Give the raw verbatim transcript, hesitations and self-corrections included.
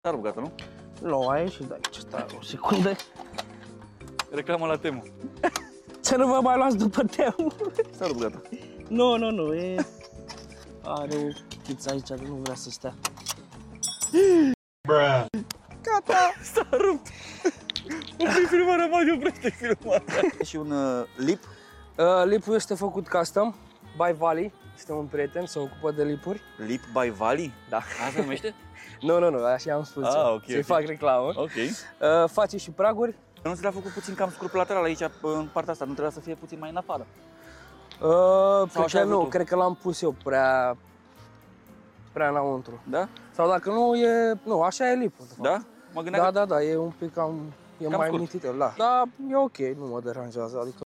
S-a rupt, gata, nu? Nu, a ieșit de aici, stai o secundă. Reclamă la Temu. Să nu vă mai luați după Temu. S-a rupt, gata. Nu, nu, nu, e... Are o chiță aici de nu vrea să stea. Bruh. Gata! S-a rupt! Opri filmarea, mai oprește filmarea. Și un uh, lip. Uh, lipul este făcut custom, by Vali. Este un prieten, se ocupă de lipuri. Lip by Vali? Da. Asta se numește? Nu, nu, nu, așa am spus Ah, eu. ok, Să-i ok. fac reclamă. Ok. Uh, face și praguri. Nu ți l-a făcut puțin cam scrup lateral aici, în partea asta, nu trebuia să fie puțin mai în afară. Uh, cred așa că ai vrut nu, tu? cred că l-am pus eu prea... prea înăuntru. Da? Sau dacă nu, e... Nu, așa e lipul, de fapt. Da? Mă gândeam Da, că... da, da, e un pic cam... E Cam mai scurt. mintitel, da. Da, e ok, nu mă deranjează, adică...